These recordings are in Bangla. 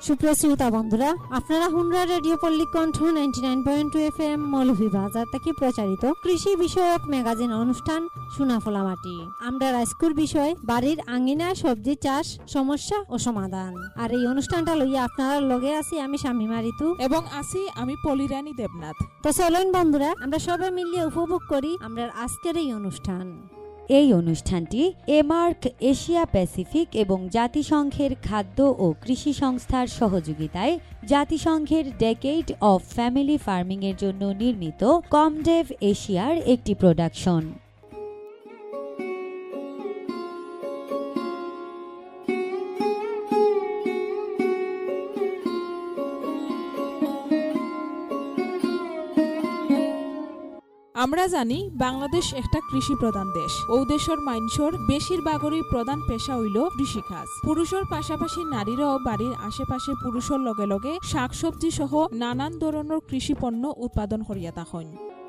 সুপ্রিয় শ্রোতা বন্ধুরা, আপনারা হুনরা রেডিও পল্লী কণ্ঠ 99.2 FM মৌলভীবাজার থেকে প্রচারিত কৃষি বিষয়ক ম্যাগাজিন অনুষ্ঠান সোনাফলা মাটি। আমরা আজকের বিষয় বাড়ির আঙ্গিনায় সবজি চাষ সমস্যা ও সমাধান। আর এই অনুষ্ঠানটা লইয়া আপনারা লগে আছি আমি শামিমা ঋতু এবং আছি আমি পলিরানী দেবনাথ। তো চলেন বন্ধুরা, আমরা সবাই মিলিয়ে উপভোগ করি আমরা আজকের এই অনুষ্ঠান। এই অনুষ্ঠানটি এমার্ক এশিয়া প্যাসিফিক এবং জাতিসংঘের খাদ্য ও কৃষি সংস্থার সহযোগিতায় জাতিসংঘের ডেকেড অফ ফ্যামিলি ফার্মিং এর জন্য নির্মিত কমডেভ এশিয়ার একটি প্রোডাকশন। আমরা জানি বাংলাদেশ একটা কৃষি প্রধান দেশ। ও দেশের মানুষের বেশিরভাগেরই প্রধান পেশা হইল কৃষিকাজ। পুরুষের পাশাপাশি নারীরাও বাড়ির আশেপাশে পুরুষের লগে লগে শাকসবজি সহ নানান ধরনের কৃষি পণ্য উৎপাদন করিয়া থাকেন।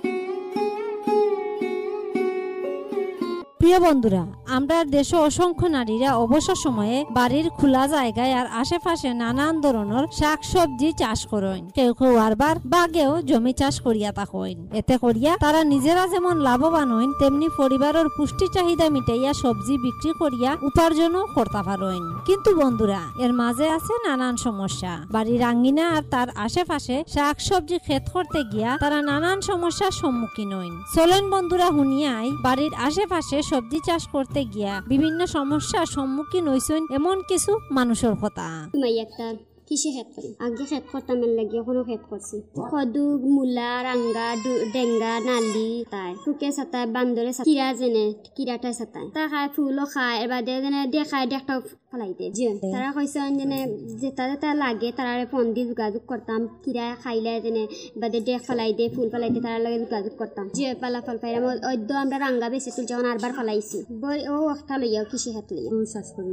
প্রিয় বন্ধুরা, আমরা দেশে অসংখ্য নারীরা অবসর সময়ে বাড়ির খোলা জায়গায় আর আশেপাশে নানান ধরনের শাকসবজি চাষ করেন। কেউ কেউ আরবার বাগেও জমি চাষ করিয়া থাকেন। এতে করিয়া তারা নিজেরা যেমন লাভবান হইন, তেমনি পরিবারের পুষ্টি চাহিদা মিটাইয়া সবজি বিক্রি করিয়া উপার্জনও করতে পারেন। কিন্তু বন্ধুরা, এর মাঝে আছে নানান সমস্যা। বাড়ির আঙ্গিনা আর তার আশেপাশে শাকসবজি ক্ষেত করতে গিয়া তারা নানান সমস্যার সম্মুখীন হইন। চলেন বন্ধুরা, হুনিয়াই বাড়ির আশেপাশে সবজি চাষ করতে গিয়া বিভিন্ন সমস্যার সম্মুখীন হইছেন এমন কিছু মানুষের কথা। কিসে খেত করি আগে খেত করতাম লাগে এখনো খেত করছি। কদু, মূলা, রাঙ্গা, ডেঙ্গা, নালি তাই টুকে সাতায় বান্দরে কিরা জেনে কিরাটাই সাতায় তা খায়, ফুলও খায়। এবার যেনে দেখায় দেখটা ফেলাই দে যে তারা কইছে যেনে যেটা যেটা লাগে তারা ফোন দিয়ে যোগাযোগ করতাম। কিরা খাইলে যেনে বাদে দেখ ফেলাই দে, ফুল ফেলাই দে, তার লগে যোগাযোগ করতাম। যে পালা ফল পাইলাম অদ্য আমরা রাঙ্গা বেশি তুল যখন আরবার ফেলাইছি ও একটা লইয়াও কিসে খেত লইয়া চাষ করি।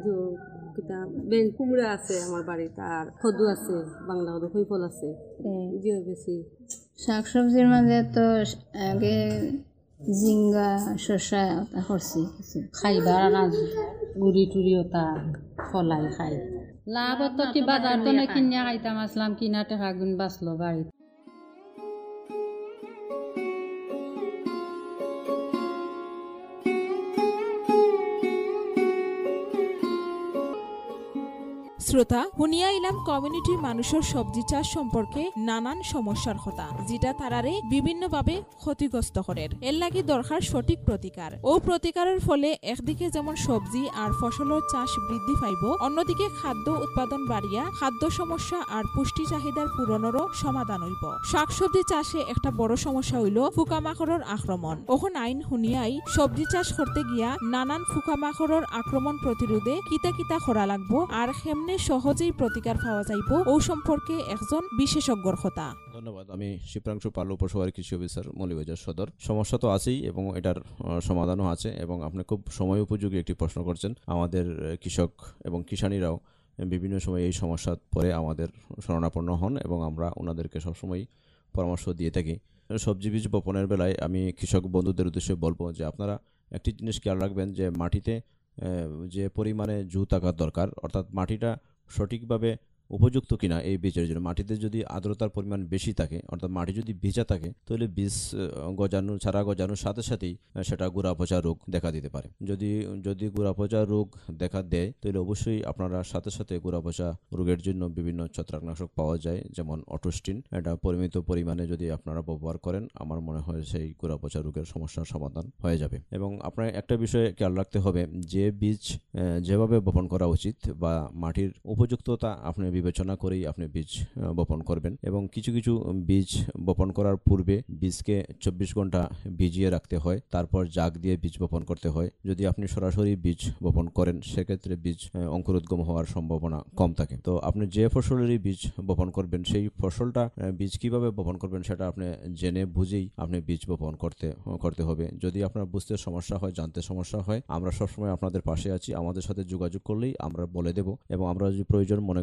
কুমড়া আছে আমার বাড়িতে, আর কদু আছে, বাংলা কদু, ফুল আছে, যে বেশি শাকসবজির মাঝে তো আগে জিঙ্গা, শসা করছি কিছু খাইবার আনাজ গুড়ি টুড়ি ওটা ফলাই খাই। লাভ তো কিবা তো কিনিয়া খাইতাম আসলাম, কিনা টেকা গুণ বাঁচলো বাড়িতে। শ্রোতা, হুনিয়া ইলাম কমিউনিটির মানুষের সবজি চাষ সম্পর্কে নানান সমস্যার কথা, যেটা তারারে বিভিন্নভাবে ক্ষতিগ্রস্ত করে। এর লাগি দরকার সঠিক প্রতিকার। ও প্রতিকারের ফলে একদিকে যেমন সবজি আর ফসলের চাষ বৃদ্ধি পাইব, অন্যদিকে খাদ্য উৎপাদন বাড়িয়া খাদ্য সমস্যা আর পুষ্টি চাহিদার পূরণেরও সমাধান হইব। শাকসবজি চাষে একটা বড় সমস্যা হইল পোকামাকড়ের আক্রমণ। ওখন আইন হুনিয়াই সবজি চাষ করতে গিয়া নানান পোকামাকড়ের আক্রমণ প্রতিরোধে কিতা কিতা করা লাগবো আর কেমনে সহজেই প্রতিকার পাওয়া যাইব ও সম্পর্কে একজন বিশেষজ্ঞর কথা। ধন্যবাদ। আমি শিপ্রাংশু পাল, উপশহরের কৃষি অফিসার, মৌলভীবাজার সদর। সমস্যা তো আছেই এবং এটার সমাধানও আছে, এবং আপনি খুব সময় উপযোগী একটি প্রশ্ন করছেন। আমাদের কৃষক এবং কিষানীরাও বিভিন্ন সময় এই সমস্যার পরে আমাদের শরণাপন্ন হন এবং আমরা ওনাদেরকে সবসময় পরামর্শ দিয়ে থাকি। সবজি বীজ বপনের বেলায় আমি কৃষক বন্ধুদের উদ্দেশ্যে বলবো যে আপনারা একটি জিনিস খেয়াল রাখবেন যে মাটিতে যে পরিমাণে জু থাকার দরকার, অর্থাৎ মাটিটা সঠিকভাবে উপযুক্ত কিনা এই বীজের জন্য। মাটিতে যদি আর্দ্রতার পরিমাণ বেশি থাকে, অর্থাৎ মাটি যদি ভিজা থাকে, তাহলে বীজ ছাড়া গজানোর সাথে সাথেই সেটা গোড়া পচা রোগ দেখা দিতে পারে। যদি গোড়া পচা রোগ দেখা দেয়, তাহলে অবশ্যই আপনারা সাথে সাথে গোড়া পচা রোগের জন্য বিভিন্ন ছত্রাকনাশক পাওয়া যায়, যেমন অটোস্টিন। এটা পরিমিত পরিমাণে যদি আপনারা ব্যবহার করেন, আমার মনে হয় সেই গোড়া পচা রোগের সমস্যার সমাধান হয়ে যাবে। এবং আপনার একটা বিষয়ে খেয়াল রাখতে হবে যে বীজ যেভাবে বপন করা উচিত বা মাটির উপযুক্ততা আপনি বিবেচনা করেই আপনি বীজ বপন করবেন। এবং কিছু কিছু বীজ বপন করার পূর্বে বীজকে 24 ঘন্টা ভিজিয়ে রাখতে হয়, তারপর জাগ দিয়ে বীজ বপন করতে হয়। যদি আপনি সরাসরি বীজ বপন করেন, সেক্ষেত্রে বীজ অঙ্কুরোদ্গম হওয়ার সম্ভাবনা কম থাকে। তো আপনি যে ফসলেরই বীজ বপন করবেন, সেই ফসলটা বীজ কিভাবে বপন করবেন সেটা আপনি জেনে বুঝেই আপনি বীজ বপন করতে হবে। যদি আপনার বুঝতে সমস্যা হয়, জানতে সমস্যা হয়, আমরা সবসময় আপনাদের পাশে আছি। আমাদের সাথে যোগাযোগ করলেই আমরা বলে দেব, এবং আমরা যদি প্রয়োজন মনে করি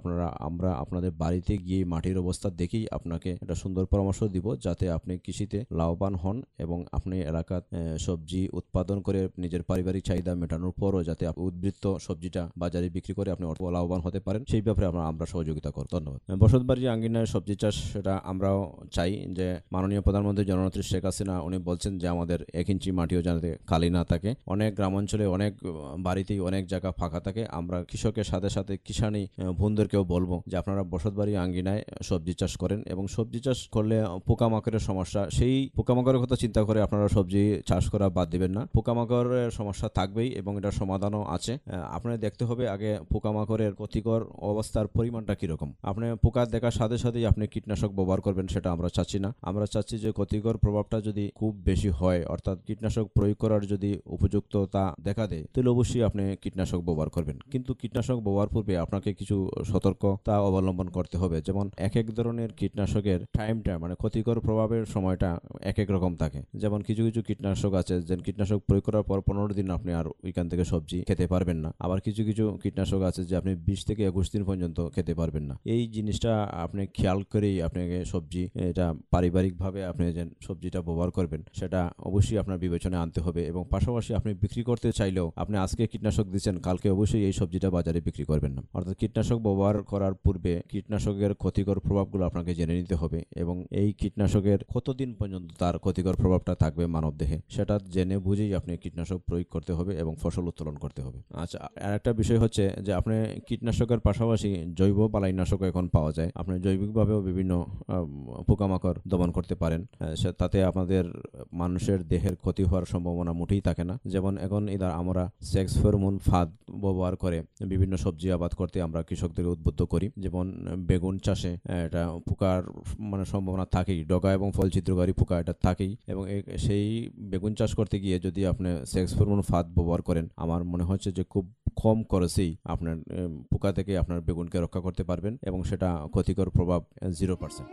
আমরা আপনাদের বাড়িতে গিয়ে মাটির অবস্থা দেখেই আপনাকে একটা সুন্দর পরামর্শ দিব, যাতে আপনি কৃষিতে লাভবান হন এবং আপনি এলাকার সবজি উৎপাদন করে নিজের পারিবারিক চাহিদা মেটানোর পরও যাতে উদ্বৃত্ত সবজিটা বাজারে বিক্রি করে আপনি লাভবান হতে পারেন, সেই ব্যাপারে আমরা সহযোগিতা করি। ধন্যবাদ। বসতবাড়ি আঙ্গিনায় সবজি চাষ, সেটা আমরাও চাই যে মাননীয় প্রধানমন্ত্রী জননেত্রী শেখ হাসিনা উনি বলছেন যে আমাদের 1 ইঞ্চি মাটিও যাতে খালি না থাকে। অনেক গ্রামাঞ্চলে অনেক বাড়িতেই অনেক জায়গা ফাঁকা থাকে। আমরা কৃষকের সাথে সাথে কিষানি বন্ধুদেরকেও বলবো যে আপনারা বসতবাড়ি আঙ্গিনায় সবজি চাষ করেন, এবং সবজি চাষ করলে পোকামাকড়ের সমস্যা, সেই পোকামাকড়ের কথা চিন্তা করে আপনারা সবজি চাষ করা বাদ দিবেন না। পোকামাকড়ের সমস্যা থাকবেই এবং এটার সমাধানও আছে। আপনার দেখতে হবে আগে পোকামাকড়ের ক্ষতিকর অবস্থার পরিমাণটা কিরকম। আপনি পোকা দেখার সাথে সাথেই আপনি কীটনাশক ব্যবহার করবেন, সেটা আমরা চাচ্ছি না। আমরা চাচ্ছি যে ক্ষতিকর প্রভাবটা যদি খুব বেশি হয়, অর্থাৎ কীটনাশক প্রয়োগ করার যদি উপযুক্ততা দেখা দেয়, তাহলে অবশ্যই আপনি কীটনাশক ব্যবহার করবেন। কিন্তু কীটনাশক ব্যবহার পূর্বে আপনাকে কিছু সতর্কতা অবলম্বন করতে হবে। যেমন এক ধরনের কীটনাশকের টাইমটা, মানে ক্ষতিকর প্রভাবের সময়টা এক রকম থাকে। যেমন কিছু কিছু কীটনাশক আছে যে কীটনাশক প্রয়োগ করার পর 15 দিন আপনি আর ওইখান থেকে সবজি খেতে পারবেন না। আবার কিছু কিছু কীটনাশক আছে যে আপনি 20 থেকে 21 দিন পর্যন্ত খেতে পারবেন না। এই জিনিসটা আপনি খেয়াল করেই আপনাকে সবজি, এটা পারিবারিকভাবে আপনি যে সবজিটা ব্যবহার করবেন, সেটা অবশ্যই আপনার বিবেচনায় আনতে হবে। এবং পাশাপাশি আপনি বিক্রি করতে চাইলেও আপনি আজকে কীটনাশক দিচ্ছেন, কালকে অবশ্যই এই সবজিটা বাজারে বিক্রি করবেন না। অর্থাৎ কীটনাশক ব্যবহার করার পূর্বে কীটনাশকের ক্ষতিকর প্রভাবগুলো আপনাকে জেনে নিতে হবে, এবং এই কীটনাশকের কতদিন পর্যন্ত তার ক্ষতিকর প্রভাবটা থাকবে মানব দেহে, সেটা জেনে বুঝেই আপনি কীটনাশক প্রয়োগ করতে হবে এবং ফসল উত্তোলন করতে হবে। আচ্ছা, আর একটা বিষয় হচ্ছে যে আপনি কীটনাশকের পাশাপাশি জৈব বালাইনাশক এখন পাওয়া যায়। আপনি জৈবিকভাবেও বিভিন্ন পোকামাকড় দমন করতে পারেন। তাতে আপনাদের মানুষের দেহের ক্ষতি হওয়ার সম্ভাবনা মোটেই থাকে না। যেমন এখন আমরা সেক্স ফেরোমন ফাঁদ ব্যবহার করে বিভিন্ন সবজি আবাদ করতে আমরা কৃষকদের উদ্বুদ্ধ করি। যেমন বেগুন চাষে এটা পোকার সম্ভাবনা থাকেই, ডগা এবং ফল ছিদ্রকারী পোকা এটা থাকেই, এবং সেই বেগুন চাষ করতে গিয়ে যদি আপনি সেক্স ফেরোমন ফাঁদ ব্যবহার করেন, আমার মনে হচ্ছে যে খুব কম খরচেই আপনার পোকা থেকে আপনার বেগুনকে রক্ষা করতে পারবেন, এবং সেটা ক্ষতিকর প্রভাব 0%।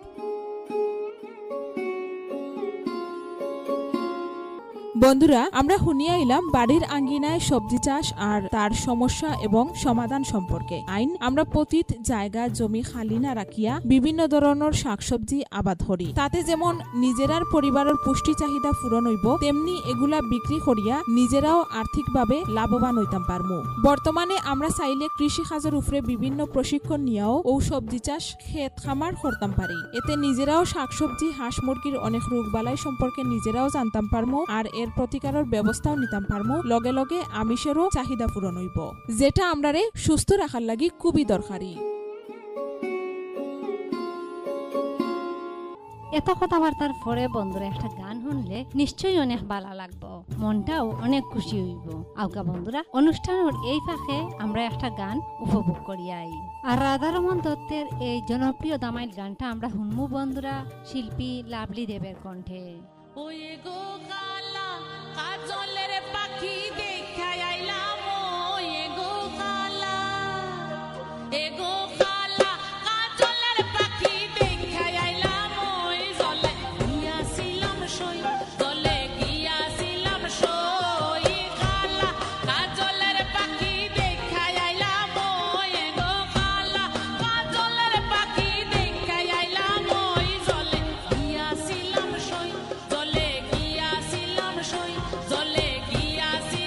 বন্ধুরা, আমরা শুনিয়া এলাম বাড়ির আঙ্গিনায় সবজি চাষ আর তার সমস্যা এবং সমাধান সম্পর্কে। আমরা পতিত জায়গা জমি খালি না রাখিয়া বিভিন্ন ধরনের শাকসবজি আবাদ করি। তাতে যেমন নিজেরার পরিবারের পুষ্টি চাহিদা পূরণ হইব, তেমনি এগুলা বিক্রি করিয়া নিজেরাও আর্থিকভাবে লাভবান হইতাম পারমু। বর্তমানে আমরা চাইলে কৃষি কাজের উপরে বিভিন্ন প্রশিক্ষণ নিয়েও ও সবজি চাষ ক্ষেত খামার করতাম পারি। এতে নিজেরাও শাকসবজি, হাঁস মুরগির অনেক রোগ বালাই সম্পর্কে নিজেরাও জানতাম পারমু, আর এর প্রতিকারের ব্যবস্থাও নিতাম পারমু। লগে লগে আমিষেরও চাহিদা পূরণ হইব, যেটা আমরারে সুস্থ রাখার লাগি খুবই দরকারি। এত কথাবার্তার পরে বন্ধুরা একটা গান শুনলে নিশ্চয়ই অনেক ভালো লাগবো, মনটাও অনেক খুশি হইব। আউকা বন্ধুরা, অনুষ্ঠানের এই ফাঁকে আমরা একটা গান উপভোগ করিয়াই। আর রাধারমন দত্তের এই জনপ্রিয় দামাইল গানটা আমরা শুনবো বন্ধুরা, শিল্পী লাভলি দেবের কণ্ঠে। ওয়ে গো কালা কাজলের পাখি দেখাই আইলাম, ওয়ে গো কালা, এ গো কালা কাজলের পাখি দেখাই আইলাম, ওই জলে গিয়াছিলাম সই, জলে গিয়াছিলাম সই, কালা কাজলের পাখি দেখাই আইলাম, ওয়ে গো কালা কাজলের পাখি দেখাই আইলাম, ওই জলে গিয়াছিলাম সই, জলে গিয়াছিলাম সই, জলে গিয়াছি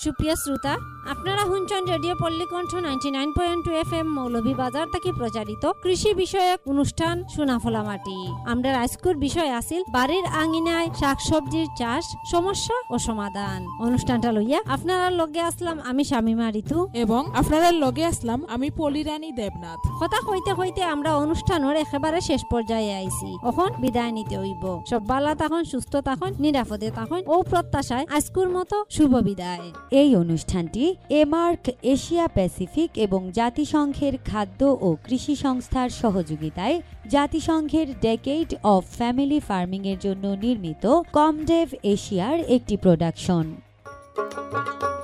সুপ্রিয় শ্রোতা, আপনারা শুনছেন রেডিও পল্লীকণ্ঠ 99.2 FM মৌলভীবাজার থেকে প্রচারিত কৃষি বিষয়ক অনুষ্ঠান সোনাফলা মাটি। আমরা আজকের বিষয় আছিল বাড়ির আঙিনায় শাকসবজির চাষ, সমস্যা ও সমাধান। অনুষ্ঠানটা লইয়া আপনারা লগে আসলাম আমি শামিমা ঋতু এবং আপনারা লগে আসলাম আমি পলিরানী দেবনাথ। কথা কইতে কইতে আমরা অনুষ্ঠানের একেবারে শেষ পর্যায়ে আইছি। এখন বিদায় নিতে হইব। সব ভালো থাকুন, সুস্থ থাকুন, নিরাপদে থাকুন ও প্রত্যাশায় আজকের মতো শুভ বিদায়। এই অনুষ্ঠানটি এমার্ক এশিয়া প্যাসিফিক এবং জাতিসংঘের খাদ্য ও কৃষি সংস্থার সহযোগিতায় জাতিসংঘের ডেকেড অফ ফ্যামিলি ফার্মিং এর জন্য নির্মিত কমডেভ এশিয়ার একটি প্রোডাকশন।